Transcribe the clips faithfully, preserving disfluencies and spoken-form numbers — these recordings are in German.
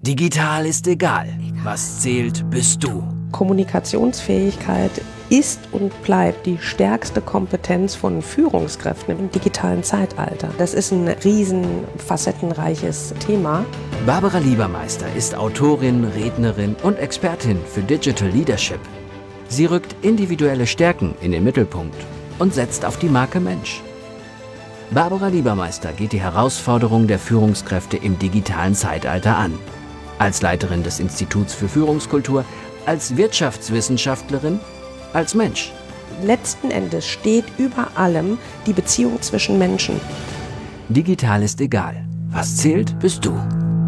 Digital ist egal. Was zählt, bist du. Kommunikationsfähigkeit ist und bleibt die stärkste Kompetenz von Führungskräften im digitalen Zeitalter. Das ist ein riesen facettenreiches Thema. Barbara Liebermeister ist Autorin, Rednerin und Expertin für Digital Leadership. Sie rückt individuelle Stärken in den Mittelpunkt und setzt auf die Marke Mensch. Barbara Liebermeister geht die Herausforderung der Führungskräfte im digitalen Zeitalter an. Als Leiterin des Instituts für Führungskultur, als Wirtschaftswissenschaftlerin, als Mensch. Letzten Endes steht über allem die Beziehung zwischen Menschen. Digital ist egal. Was zählt, bist du.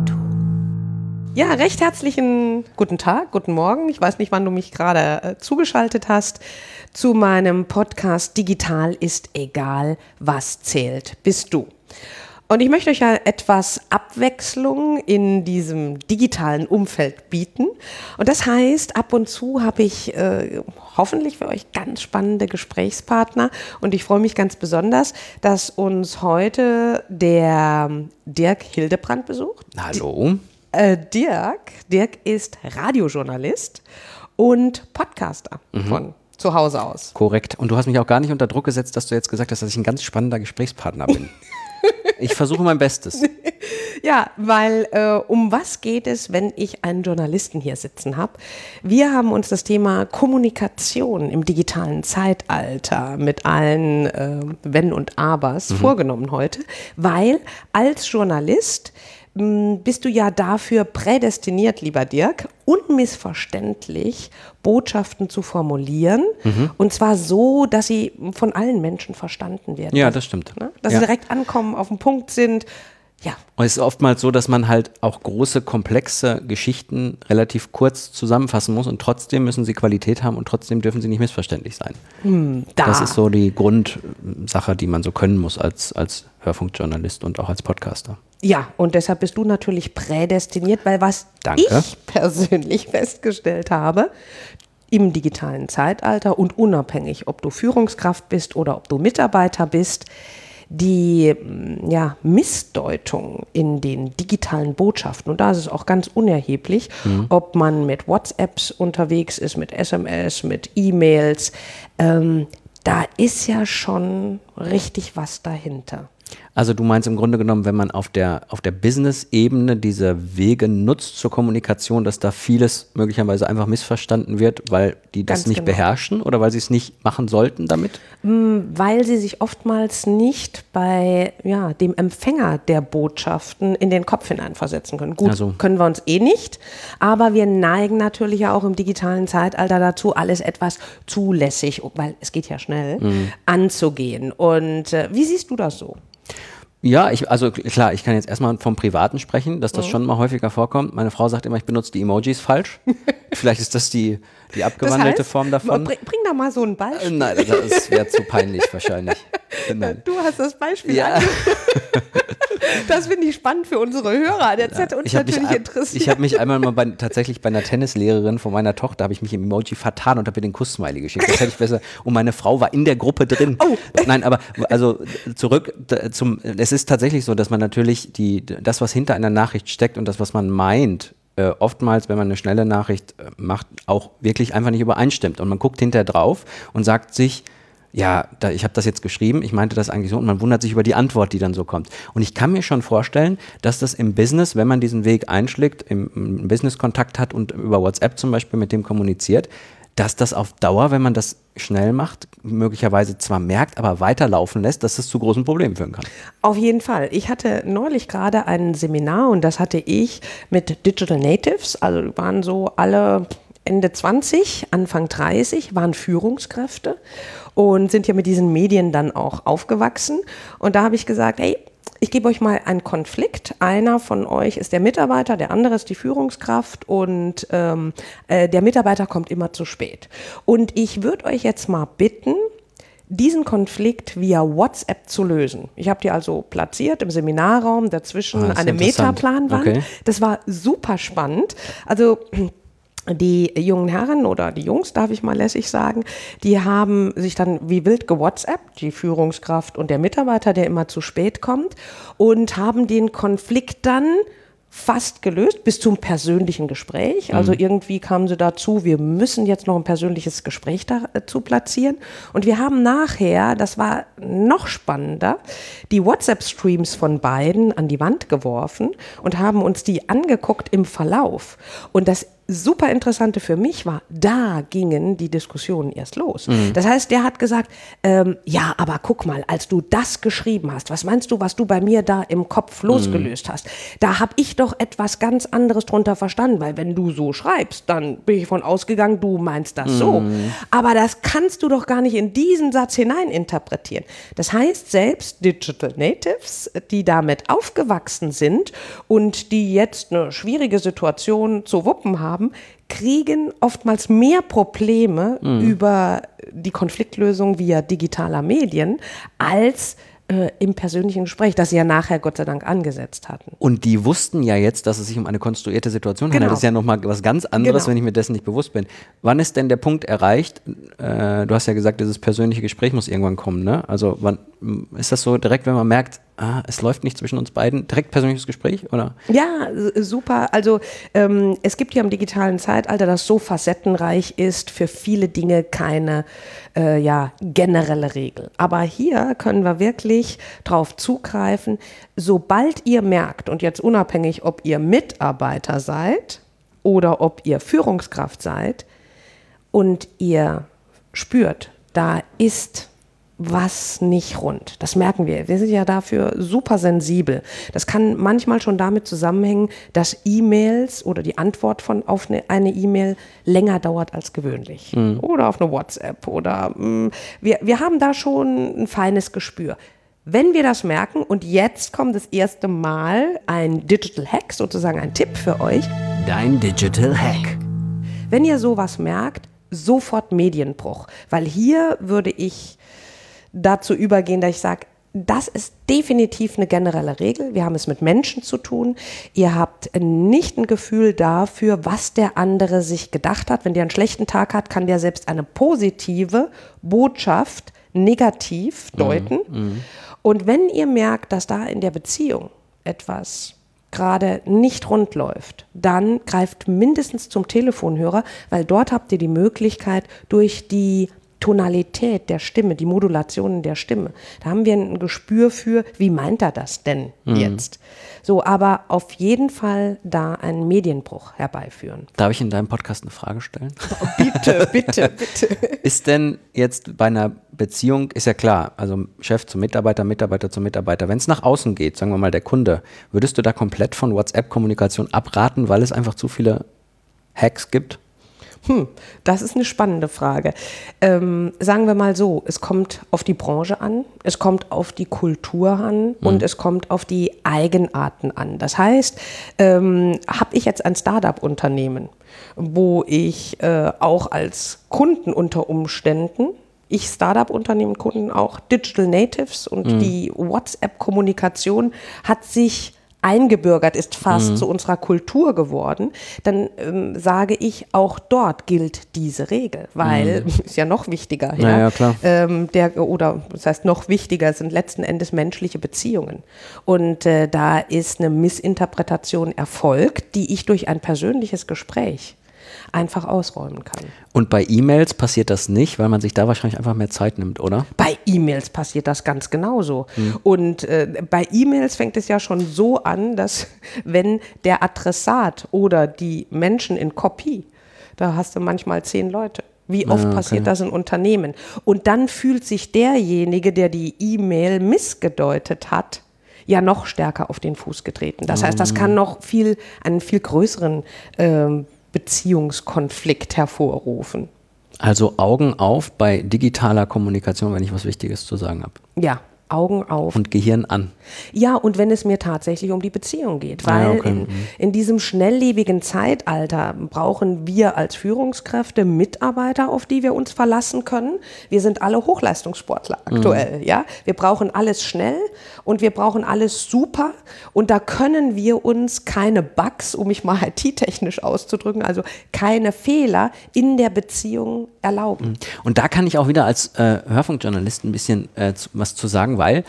Ja, recht herzlichen guten Tag, guten Morgen. Ich weiß nicht, wann du mich gerade äh, zugeschaltet hast zu meinem Podcast Digital ist egal, was zählt, bist du. Und ich möchte euch ja etwas Abwechslung in diesem digitalen Umfeld bieten. Und das heißt, ab und zu habe ich äh, hoffentlich für euch ganz spannende Gesprächspartner. Und ich freue mich ganz besonders, dass uns heute der Dirk Hildebrand besucht. Hallo. Äh, Dirk, Dirk ist Radiojournalist und Podcaster mhm. von zu Hause aus. Korrekt. Und du hast mich auch gar nicht unter Druck gesetzt, dass du jetzt gesagt hast, dass ich ein ganz spannender Gesprächspartner bin. Ich versuche mein Bestes. Ja, weil äh, um was geht es, wenn ich einen Journalisten hier sitzen habe? Wir haben uns das Thema Kommunikation im digitalen Zeitalter mit allen äh, Wenn und Abers mhm. vorgenommen heute, weil als Journalist bist du ja dafür prädestiniert, lieber Dirk, unmissverständlich Botschaften zu formulieren. Mhm. Und zwar so, dass sie von allen Menschen verstanden werden. Ja, das stimmt. Ne? Dass ja. sie direkt ankommen, auf den Punkt sind. Ja. Und es ist oftmals so, dass man halt auch große, komplexe Geschichten relativ kurz zusammenfassen muss und trotzdem müssen sie Qualität haben und trotzdem dürfen sie nicht missverständlich sein. Hm, da. Das ist so die Grundsache, die man so können muss als, als Hörfunkjournalist und auch als Podcaster. Ja, und deshalb bist du natürlich prädestiniert, weil was Danke. ich persönlich festgestellt habe, im digitalen Zeitalter und unabhängig, ob du Führungskraft bist oder ob du Mitarbeiter bist, die ja, Missdeutung in den digitalen Botschaften, und da ist es auch ganz unerheblich, mhm. ob man mit WhatsApps unterwegs ist, mit S M S, mit E-Mails, ähm, da ist ja schon richtig was dahinter. Also du meinst im Grunde genommen, wenn man auf der, auf der Business-Ebene diese Wege nutzt zur Kommunikation, dass da vieles möglicherweise einfach missverstanden wird, weil die das Ganz nicht genau. beherrschen oder weil sie es nicht machen sollten damit? Weil sie sich oftmals nicht bei ja, dem Empfänger der Botschaften in den Kopf hineinversetzen können. Gut, also. können wir uns eh nicht, aber wir neigen natürlich ja auch im digitalen Zeitalter dazu, alles etwas zulässig, weil es geht ja schnell, mhm. anzugehen. Und äh, wie siehst du das so? Ja, ich, also klar, ich kann jetzt erstmal vom Privaten sprechen, dass das mhm. schon mal häufiger vorkommt. Meine Frau sagt immer, ich benutze die Emojis falsch. Vielleicht ist das die, die abgewandelte das heißt, Form davon. Bring, bring da mal so ein Beispiel. Äh, nein, das wäre zu peinlich wahrscheinlich. Nein. Du hast das Beispiel ja. Das finde ich spannend für unsere Hörer. Das hätte uns natürlich mich, interessiert. Ich habe mich einmal mal bei, tatsächlich bei einer Tennislehrerin von meiner Tochter, habe ich mich im Emoji vertan und habe ihr den Kuss-Smiley geschickt. Das hätte ich besser. Und meine Frau war in der Gruppe drin. Oh. Nein, aber also zurück zum, es ist tatsächlich so, dass man natürlich die, das, was hinter einer Nachricht steckt und das, was man meint, äh, oftmals, wenn man eine schnelle Nachricht äh, macht, auch wirklich einfach nicht übereinstimmt. Und man guckt hinterher drauf und sagt sich, ja, da, ich habe das jetzt geschrieben, ich meinte das eigentlich so und man wundert sich über die Antwort, die dann so kommt. Und ich kann mir schon vorstellen, dass das im Business, wenn man diesen Weg einschlägt, im, im Business-Kontakt hat und über WhatsApp zum Beispiel mit dem kommuniziert, dass das auf Dauer, wenn man das schnell macht, möglicherweise zwar merkt, aber weiterlaufen lässt, dass das zu großen Problemen führen kann. Auf jeden Fall. Ich hatte neulich gerade ein Seminar und das hatte ich mit Digital Natives, also die waren so alle Ende zwanzig, Anfang dreißig, waren Führungskräfte und sind ja mit diesen Medien dann auch aufgewachsen. Und da habe ich gesagt, hey, ich gebe euch mal einen Konflikt. Einer von euch ist der Mitarbeiter, der andere ist die Führungskraft und ähm, äh, der Mitarbeiter kommt immer zu spät. Und ich würde euch jetzt mal bitten, diesen Konflikt via WhatsApp zu lösen. Ich habe die also platziert im Seminarraum, dazwischen ah, eine Metaplanwand. Okay. Das war super spannend. Also die jungen Herren oder die Jungs, darf ich mal lässig sagen, die haben sich dann wie wild gewhatsappt, die Führungskraft und der Mitarbeiter, der immer zu spät kommt, und haben den Konflikt dann fast gelöst, bis zum persönlichen Gespräch. Also mhm. irgendwie kamen sie dazu, wir müssen jetzt noch ein persönliches Gespräch dazu platzieren. Und wir haben nachher, das war noch spannender, die WhatsApp-Streams von beiden an die Wand geworfen und haben uns die angeguckt im Verlauf. Und das super Interessante für mich war, da gingen die Diskussionen erst los. Mhm. Das heißt, der hat gesagt, ähm, ja, aber guck mal, als du das geschrieben hast, was meinst du, was du bei mir da im Kopf losgelöst mhm. hast? Da habe ich doch etwas ganz anderes drunter verstanden, weil wenn du so schreibst, dann bin ich von ausgegangen, du meinst das mhm. so. Aber das kannst du doch gar nicht in diesen Satz hineininterpretieren. Das heißt, selbst Digital Natives, die damit aufgewachsen sind und die jetzt eine schwierige Situation zu wuppen haben, kriegen oftmals mehr Probleme mhm. über die Konfliktlösung via digitaler Medien als äh, im persönlichen Gespräch, das sie ja nachher Gott sei Dank angesetzt hatten. Und die wussten ja jetzt, dass es sich um eine konstruierte Situation handelt. Genau. Das ist ja nochmal was ganz anderes, Genau. wenn ich mir dessen nicht bewusst bin. Wann ist denn der Punkt erreicht? Äh, du hast ja gesagt, dieses persönliche Gespräch muss irgendwann kommen, ne? Also wann ist das so direkt, wenn man merkt, ah, es läuft nicht zwischen uns beiden, direkt persönliches Gespräch, oder? Ja, super. Also ähm, es gibt ja im digitalen Zeitalter, das so facettenreich ist, für viele Dinge keine äh, ja, generelle Regel. Aber hier können wir wirklich drauf zugreifen, sobald ihr merkt, und jetzt unabhängig, ob ihr Mitarbeiter seid oder ob ihr Führungskraft seid und ihr spürt, da ist was nicht rund. Das merken wir. Wir sind ja dafür super sensibel. Das kann manchmal schon damit zusammenhängen, dass E-Mails oder die Antwort von auf eine, eine E-Mail länger dauert als gewöhnlich. Mhm. Oder auf eine WhatsApp. Oder mh, wir, wir haben da schon ein feines Gespür. Wenn wir das merken, und jetzt kommt das erste Mal ein Digital Hack, sozusagen ein Tipp für euch. Dein Digital Hack. Wenn ihr sowas merkt, sofort Medienbruch. Weil hier würde ich dazu übergehen, dass ich sage, das ist definitiv eine generelle Regel. Wir haben es mit Menschen zu tun. Ihr habt nicht ein Gefühl dafür, was der andere sich gedacht hat. Wenn der einen schlechten Tag hat, kann der selbst eine positive Botschaft negativ deuten. Mhm. Und wenn ihr merkt, dass da in der Beziehung etwas gerade nicht rund läuft, dann greift mindestens zum Telefonhörer, weil dort habt ihr die Möglichkeit, durch die Tonalität der Stimme, die Modulationen der Stimme. Da haben wir ein Gespür für, wie meint er das denn mhm. jetzt? So, aber auf jeden Fall da einen Medienbruch herbeiführen. Darf ich in deinem Podcast eine Frage stellen? Oh, bitte, bitte, bitte. Ist denn jetzt bei einer Beziehung, ist ja klar, also Chef zu Mitarbeiter, Mitarbeiter zu Mitarbeiter, wenn es nach außen geht, sagen wir mal der Kunde, würdest du da komplett von WhatsApp-Kommunikation abraten, weil es einfach zu viele Hacks gibt? Hm, das ist eine spannende Frage. Ähm, sagen wir mal so, es kommt auf die Branche an, es kommt auf die Kultur an mhm. und es kommt auf die Eigenarten an. Das heißt, ähm, habe ich jetzt ein Start-up-Unternehmen, wo ich äh, auch als Kunden unter Umständen, ich Start-up-Unternehmen, Kunden auch Digital Natives und mhm. die WhatsApp-Kommunikation hat sich eingebürgert, ist fast mhm. zu unserer Kultur geworden, dann ähm, sage ich, auch dort gilt diese Regel, weil, mhm. ist ja noch wichtiger, ja, ja, klar. Ähm, der, oder das heißt noch wichtiger sind letzten Endes menschliche Beziehungen. Und äh, da ist eine Missinterpretation erfolgt, die ich durch ein persönliches Gespräch einfach ausräumen kann. Und bei E-Mails passiert das nicht, weil man sich da wahrscheinlich einfach mehr Zeit nimmt, oder? Bei E-Mails passiert das ganz genauso. Hm. Und äh, bei E-Mails fängt es ja schon so an, dass wenn der Adressat oder die Menschen in Kopie, da hast du manchmal zehn Leute. Wie oft ah, okay. passiert das in Unternehmen? Und dann fühlt sich derjenige, der die E-Mail missgedeutet hat, ja noch stärker auf den Fuß getreten. Das heißt, das kann noch viel, einen viel größeren ähm, Beziehungskonflikt hervorrufen. Also Augen auf bei digitaler Kommunikation, wenn ich was Wichtiges zu sagen habe. Ja, Augen auf. Und Gehirn an. Ja, und wenn es mir tatsächlich um die Beziehung geht, weil ja, okay. in, in diesem schnelllebigen Zeitalter brauchen wir als Führungskräfte Mitarbeiter, auf die wir uns verlassen können. Wir sind alle Hochleistungssportler aktuell, mhm. ja. Wir brauchen alles schnell und wir brauchen alles super und da können wir uns keine Bugs, um mich mal I T-technisch auszudrücken, also keine Fehler in der Beziehung erlauben. Und da kann ich auch wieder als äh, Hörfunkjournalist ein bisschen äh, zu, was zu sagen, weil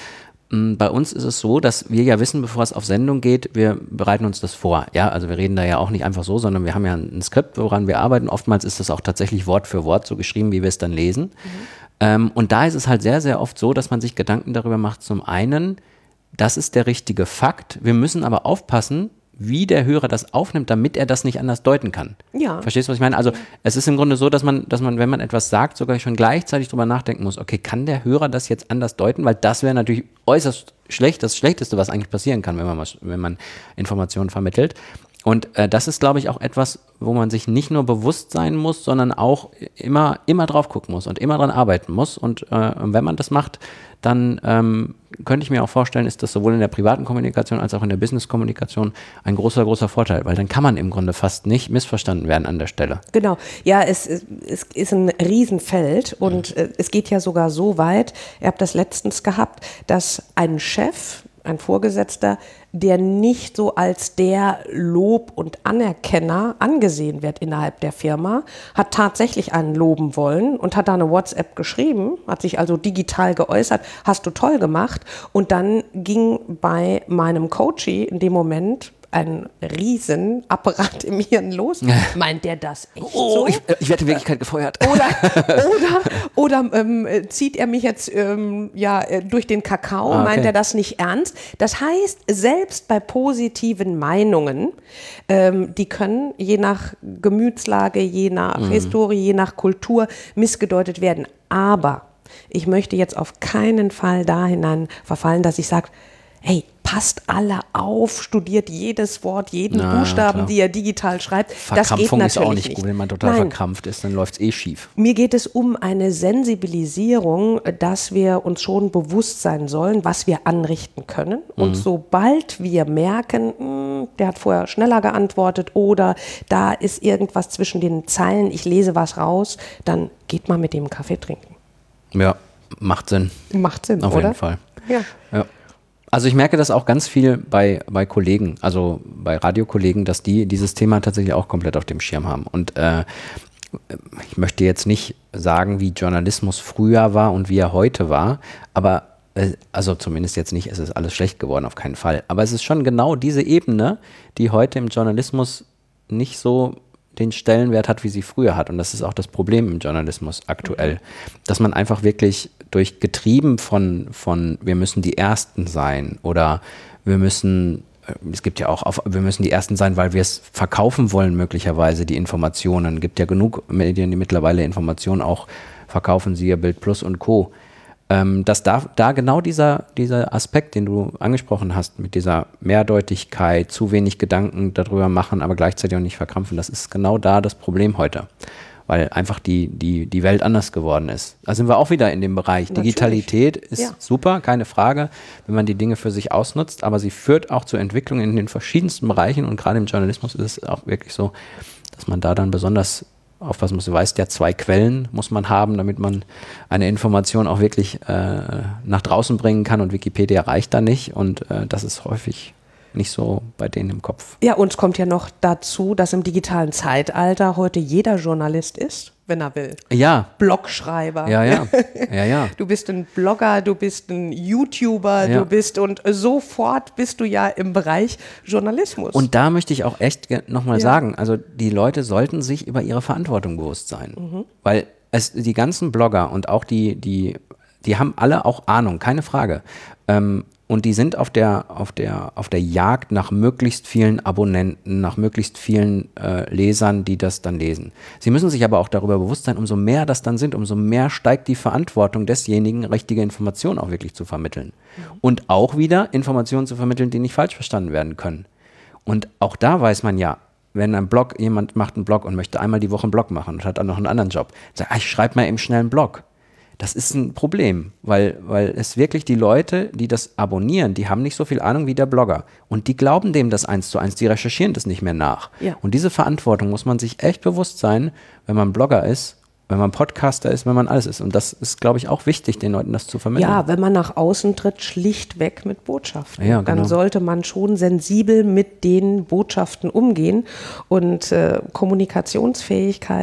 Bei uns ist es so, dass wir ja wissen, bevor es auf Sendung geht, wir bereiten uns das vor. Ja, also wir reden da ja auch nicht einfach so, sondern wir haben ja ein Skript, woran wir arbeiten. Oftmals ist das auch tatsächlich Wort für Wort so geschrieben, wie wir es dann lesen. Mhm. Ähm, und da ist es halt sehr, sehr oft so, dass man sich Gedanken darüber macht. Zum einen, das ist der richtige Fakt. Wir müssen aber aufpassen, wie der Hörer das aufnimmt, damit er das nicht anders deuten kann. Ja. Verstehst du, was ich meine? Also es ist im Grunde so, dass man, dass man, wenn man etwas sagt, sogar schon gleichzeitig drüber nachdenken muss, okay, kann der Hörer das jetzt anders deuten? Weil das wäre natürlich äußerst schlecht, das Schlechteste, was eigentlich passieren kann, wenn man, wenn man Informationen vermittelt. Und äh, das ist, glaube ich, auch etwas, wo man sich nicht nur bewusst sein muss, sondern auch immer, immer drauf gucken muss und immer dran arbeiten muss. Und äh, wenn man das macht, dann ähm, könnte ich mir auch vorstellen, ist das sowohl in der privaten Kommunikation als auch in der Business-Kommunikation ein großer, großer Vorteil, weil dann kann man im Grunde fast nicht missverstanden werden an der Stelle. Genau, ja, es, es, es ist ein Riesenfeld und äh, es geht ja sogar so weit, ihr habt das letztens gehabt, dass ein Chef, ein Vorgesetzter, der nicht so als der Lob- und Anerkenner angesehen wird innerhalb der Firma, hat tatsächlich einen loben wollen und hat da eine WhatsApp geschrieben, hat sich also digital geäußert, hast du toll gemacht. Und dann ging bei meinem Coachie in dem Moment ein Riesenapparat im Hirn los. Meint der das echt oh, so? Ich, ich werde in Wirklichkeit gefeuert. Oder, oder, oder ähm, zieht er mich jetzt ähm, ja, durch den Kakao? Ah, okay. Meint er das nicht ernst? Das heißt, selbst bei positiven Meinungen, ähm, die können je nach Gemütslage, je nach mhm. Historie, je nach Kultur missgedeutet werden. Aber ich möchte jetzt auf keinen Fall da hinein verfallen, dass ich sage, hey, passt alle auf, studiert jedes Wort, jeden Na, Buchstaben, klar. die er digital schreibt. Das geht natürlich ist auch nicht, nicht gut. Wenn man total Nein. verkrampft ist, dann läuft es eh schief. Mir geht es um eine Sensibilisierung, dass wir uns schon bewusst sein sollen, was wir anrichten können. Mhm. Und sobald wir merken, mh, der hat vorher schneller geantwortet oder da ist irgendwas zwischen den Zeilen, ich lese was raus, dann geht mal mit dem Kaffee trinken. Ja, macht Sinn. Macht Sinn, Auf oder? jeden Fall. Ja. ja. Also ich merke das auch ganz viel bei, bei Kollegen, also bei Radiokollegen, dass die dieses Thema tatsächlich auch komplett auf dem Schirm haben. Und äh, ich möchte jetzt nicht sagen, wie Journalismus früher war und wie er heute war, aber äh, also zumindest jetzt nicht, es ist alles schlecht geworden, auf keinen Fall. Aber es ist schon genau diese Ebene, die heute im Journalismus nicht so den Stellenwert hat, wie sie früher hat. Und das ist auch das Problem im Journalismus aktuell, dass man einfach wirklich durch getrieben von, von wir müssen die Ersten sein oder wir müssen, es gibt ja auch, auf, wir müssen die Ersten sein, weil wir es verkaufen wollen möglicherweise, die Informationen. Es gibt ja genug Medien, die mittlerweile Informationen auch verkaufen, siehe Bild Plus und Co., Ähm, dass da, da genau dieser, dieser Aspekt, den du angesprochen hast, mit dieser Mehrdeutigkeit, zu wenig Gedanken darüber machen, aber gleichzeitig auch nicht verkrampfen, das ist genau da das Problem heute, weil einfach die, die, die Welt anders geworden ist. Da sind wir auch wieder in dem Bereich. Natürlich. Digitalität ist ja. super, keine Frage, wenn man die Dinge für sich ausnutzt, aber sie führt auch zu Entwicklungen in den verschiedensten Bereichen und gerade im Journalismus ist es auch wirklich so, dass man da dann besonders aufpassen muss. Du weißt ja, zwei Quellen muss man haben, damit man eine Information auch wirklich äh, nach draußen bringen kann und Wikipedia reicht da nicht und äh, das ist häufig nicht so bei denen im Kopf. Ja, und es kommt ja noch dazu, dass im digitalen Zeitalter heute jeder Journalist ist, wenn er will. Ja. Blogschreiber. Ja, ja. ja, ja. Du bist ein Blogger, du bist ein YouTuber, ja. du bist und sofort bist du ja im Bereich Journalismus. Und da möchte ich auch echt nochmal ja. sagen, also die Leute sollten sich über ihre Verantwortung bewusst sein, mhm. weil es die ganzen Blogger und auch die, die, die haben alle auch Ahnung, keine Frage. Ähm, Und die sind auf der, auf der, auf der Jagd nach möglichst vielen Abonnenten, nach möglichst vielen äh, Lesern, die das dann lesen. Sie müssen sich aber auch darüber bewusst sein, umso mehr das dann sind, umso mehr steigt die Verantwortung desjenigen, richtige Informationen auch wirklich zu vermitteln. Ja. Und auch wieder Informationen zu vermitteln, die nicht falsch verstanden werden können. Und auch da weiß man ja, wenn ein Blog, jemand macht einen Blog und möchte einmal die Woche einen Blog machen und hat dann noch einen anderen Job, sagt, ah, ich schreibe mal eben schnell einen Blog. Das ist ein Problem, weil, weil es wirklich die Leute, die das abonnieren, die haben nicht so viel Ahnung wie der Blogger. Und die glauben dem das eins zu eins, die recherchieren das nicht mehr nach. Ja. Und diese Verantwortung muss man sich echt bewusst sein, wenn man Blogger ist, wenn man Podcaster ist, wenn man alles ist. Und das ist, glaube ich, auch wichtig, den Leuten das zu vermitteln. Ja, wenn man nach außen tritt, schlichtweg mit Botschaften. Ja, genau. Dann sollte man schon sensibel mit den Botschaften umgehen. Und äh, Kommunikationsfähigkeit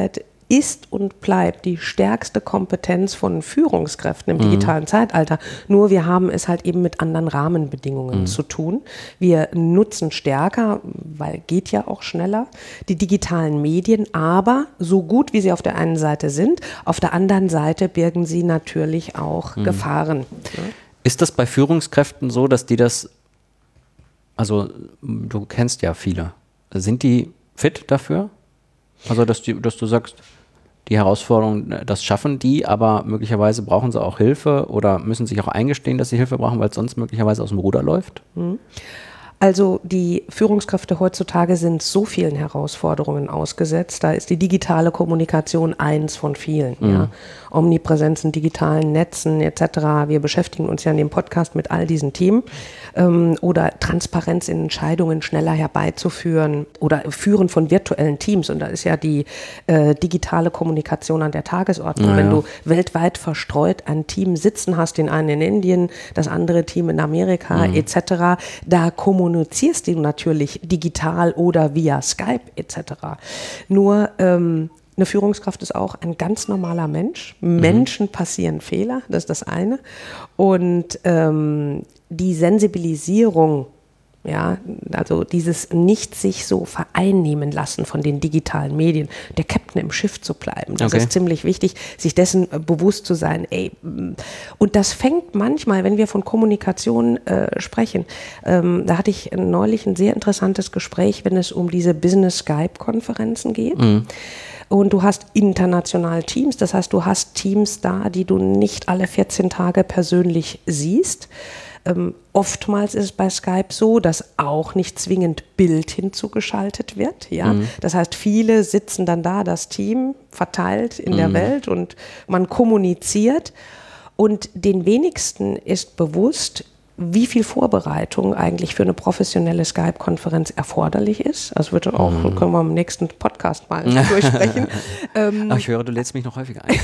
ist und bleibt die stärkste Kompetenz von Führungskräften im digitalen mhm. Zeitalter. Nur wir haben es halt eben mit anderen Rahmenbedingungen mhm. zu tun. Wir nutzen stärker, weil geht ja auch schneller, die digitalen Medien, aber so gut wie sie auf der einen Seite sind, auf der anderen Seite birgen sie natürlich auch mhm. Gefahren. Ja. Ist das bei Führungskräften so, dass die das, also du kennst ja viele, sind die fit dafür? Also dass, die, dass du sagst, die Herausforderungen, das schaffen die, aber möglicherweise brauchen sie auch Hilfe oder müssen sich auch eingestehen, dass sie Hilfe brauchen, weil es sonst möglicherweise aus dem Ruder läuft? Mhm. Also die Führungskräfte heutzutage sind so vielen Herausforderungen ausgesetzt. Da ist die digitale Kommunikation eins von vielen. Mhm. Ja. Omnipräsenz in digitalen Netzen et cetera. Wir beschäftigen uns ja in dem Podcast mit all diesen Themen. Ähm, oder Transparenz in Entscheidungen schneller herbeizuführen oder Führen von virtuellen Teams. Und da ist ja die äh, digitale Kommunikation an der Tagesordnung. Ja, Wenn ja. du weltweit verstreut ein Team sitzen hast, den einen in Indien, das andere Team in Amerika mhm. et cetera, da kommunizierst du natürlich digital oder via Skype et cetera. Nur ähm, eine Führungskraft ist auch ein ganz normaler Mensch. Mhm. Menschen passieren Fehler, das ist das eine. Und ähm, die Sensibilisierung, ja, also dieses nicht sich so vereinnehmen lassen von den digitalen Medien, der Captain im Schiff zu bleiben, das okay. ist ziemlich wichtig, sich dessen äh, bewusst zu sein. Ey, und das fängt manchmal, wenn wir von Kommunikation äh, sprechen, ähm, da hatte ich neulich ein sehr interessantes Gespräch, wenn es um diese Business-Skype-Konferenzen geht. Mhm. Und du hast international Teams, das heißt, du hast Teams da, die du nicht alle vierzehn Tage persönlich siehst. Ähm, oftmals ist es bei Skype so, dass auch nicht zwingend Bild hinzugeschaltet wird. Ja? Mhm. Das heißt, viele sitzen dann da, das Team verteilt in mhm. der Welt und man kommuniziert. Und den wenigsten ist bewusst, wie viel Vorbereitung eigentlich für eine professionelle Skype-Konferenz erforderlich ist. Also wird auch, mhm. können wir im nächsten Podcast mal durchsprechen. ähm, Ach, ich höre, du lädst mich noch häufiger ein.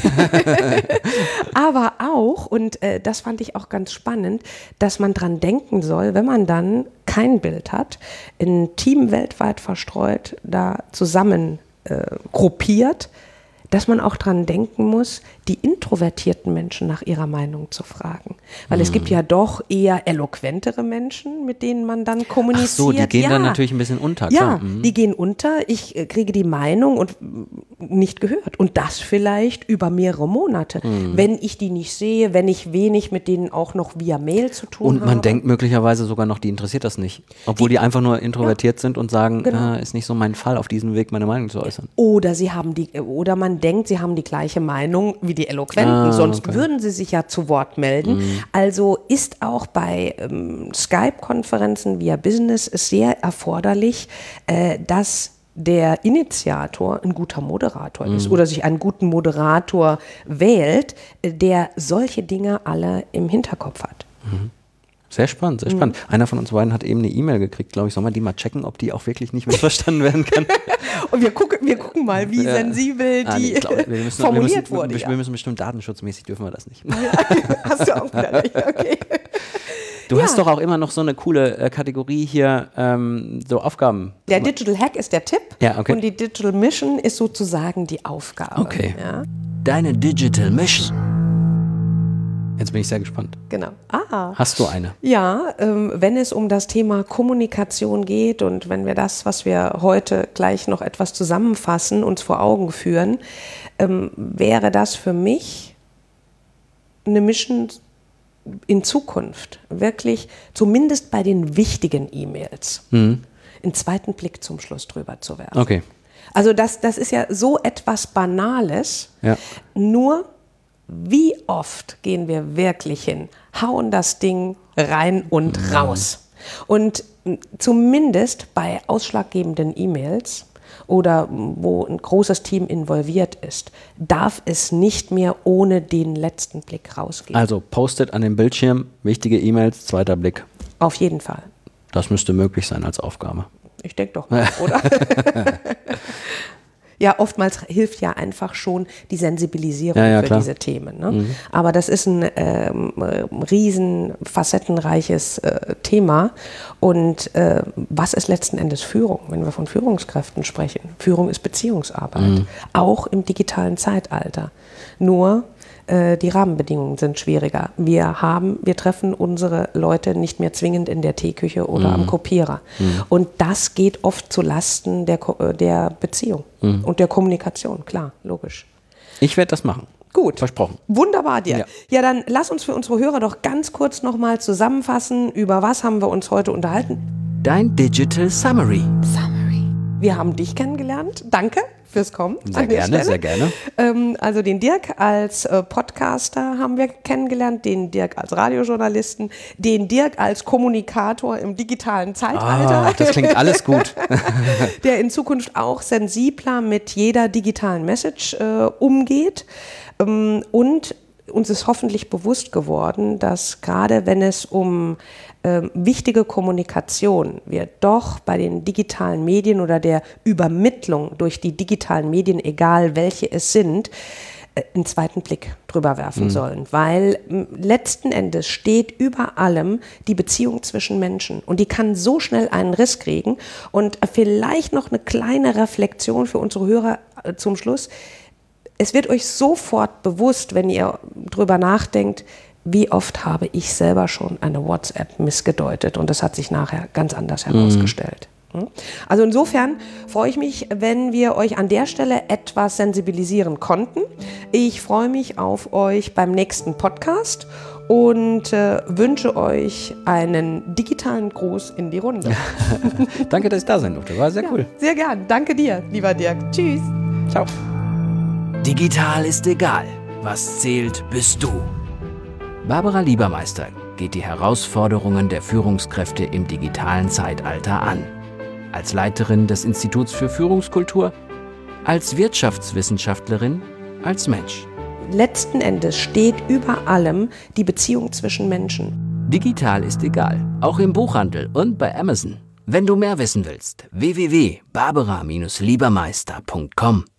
Aber auch, und äh, das fand ich auch ganz spannend, dass man dran denken soll, wenn man dann kein Bild hat, ein Team weltweit verstreut, da zusammen äh, gruppiert, dass man auch dran denken muss, die introvertierten Menschen nach ihrer Meinung zu fragen. Weil mhm. es gibt ja doch eher eloquentere Menschen, mit denen man dann kommuniziert. Ach so, die gehen ja. dann natürlich ein bisschen unter. Ja, mhm. die gehen unter. Ich äh, kriege die Meinung und nicht gehört. Und das vielleicht über mehrere Monate. Mhm. Wenn ich die nicht sehe, wenn ich wenig mit denen auch noch via Mail zu tun habe. Und man habe. denkt möglicherweise sogar noch, die interessiert das nicht. Obwohl die, die einfach nur introvertiert ja. sind und sagen, genau. ah, ist nicht so mein Fall, auf diesem Weg meine Meinung zu äußern. Oder sie haben die, oder man denkt, sie haben die gleiche Meinung wie die Eloquenten, ah, sonst okay. würden sie sich ja zu Wort melden. Mhm. Also ist auch bei ähm, Skype-Konferenzen via Business sehr erforderlich, äh, dass der Initiator ein guter Moderator mhm. ist oder sich einen guten Moderator wählt, der solche Dinge alle im Hinterkopf hat. Mhm. Sehr spannend, sehr spannend. Mhm. Einer von uns beiden hat eben eine E-Mail gekriegt, glaube ich. Sollen wir die mal checken, ob die auch wirklich nicht missverstanden werden kann? Und wir gucken, wir gucken mal, wie ja. sensibel die ah, nee, glaub, wir müssen, formuliert wir müssen, wurde. Wir, ja. wir müssen bestimmt datenschutzmäßig, dürfen wir das nicht. Hast du auch wieder recht, okay. Du ja. hast doch auch immer noch so eine coole äh, Kategorie hier, ähm, so Aufgaben. Der Digital Hack ist der Tipp ja, okay. und die Digital Mission ist sozusagen die Aufgabe. Okay. Ja? Deine Digital Mission. Jetzt bin ich sehr gespannt. Genau. Ah. Hast du eine? Ja, ähm, wenn es um das Thema Kommunikation geht und wenn wir das, was wir heute gleich noch etwas zusammenfassen, uns vor Augen führen, ähm, wäre das für mich eine Mission in Zukunft, wirklich zumindest bei den wichtigen E-Mails, mhm. einen zweiten Blick zum Schluss drüber zu werfen. Okay. Also das, das ist ja so etwas Banales, ja. nur wie oft gehen wir wirklich hin, hauen das Ding rein und raus. Und zumindest bei ausschlaggebenden E-Mails oder wo ein großes Team involviert ist, darf es nicht mehr ohne den letzten Blick rausgehen. Also Post-it an dem Bildschirm, wichtige E-Mails, zweiter Blick. Auf jeden Fall. Das müsste möglich sein als Aufgabe. Ich denke doch mal, oder? Ja, oftmals hilft ja einfach schon die Sensibilisierung Ja, ja, für klar. diese Themen. Ne? Mhm. Aber das ist ein ähm, riesen facettenreiches äh, Thema. Und äh, was ist letzten Endes Führung, wenn wir von Führungskräften sprechen? Führung ist Beziehungsarbeit, mhm. auch im digitalen Zeitalter. Nur äh, die Rahmenbedingungen sind schwieriger. Wir haben, wir treffen unsere Leute nicht mehr zwingend in der Teeküche oder mhm. am Kopierer. Mhm. Und das geht oft zu Lasten der, der Beziehung mhm. und der Kommunikation, klar, logisch. Ich werde das machen. Gut. Versprochen. Wunderbar dir. Ja. ja, dann lass uns für unsere Hörer doch ganz kurz nochmal zusammenfassen, über was haben wir uns heute unterhalten. Dein Digital Summary. Summary. Wir haben dich kennengelernt. Danke fürs Kommen. Sehr gerne, sehr gerne. Ähm, also den Dirk als äh, Podcaster haben wir kennengelernt, den Dirk als Radiojournalisten, den Dirk als Kommunikator im digitalen Zeitalter. Ah, das klingt alles gut. Der in Zukunft auch sensibler mit jeder digitalen Message äh, umgeht. Ähm, und uns ist hoffentlich bewusst geworden, dass gerade wenn es um ähm, wichtige Kommunikation wir doch bei den digitalen Medien oder der Übermittlung durch die digitalen Medien, egal welche es sind, äh, einen zweiten Blick drüber werfen mhm. sollen. Weil m, letzten Endes steht über allem die Beziehung zwischen Menschen. Und die kann so schnell einen Riss kriegen. Und äh, vielleicht noch eine kleine Reflexion für unsere Hörer äh, zum Schluss. Es wird euch sofort bewusst, wenn ihr drüber nachdenkt, wie oft habe ich selber schon eine WhatsApp missgedeutet und das hat sich nachher ganz anders herausgestellt. Mhm. Also insofern freue ich mich, wenn wir euch an der Stelle etwas sensibilisieren konnten. Ich freue mich auf euch beim nächsten Podcast und äh, wünsche euch einen digitalen Gruß in die Runde. Danke, dass ich da sein durfte. War sehr ja, cool. Sehr gern. Danke dir, lieber Dirk. Tschüss. Ciao. Digital ist egal. Was zählt, bist du. Barbara Liebermeister geht die Herausforderungen der Führungskräfte im digitalen Zeitalter an. Als Leiterin des Instituts für Führungskultur, als Wirtschaftswissenschaftlerin, als Mensch. Letzten Endes steht über allem die Beziehung zwischen Menschen. Digital ist egal, auch im Buchhandel und bei Amazon. Wenn du mehr wissen willst, w w w punkt barbara Bindestrich liebermeister punkt com.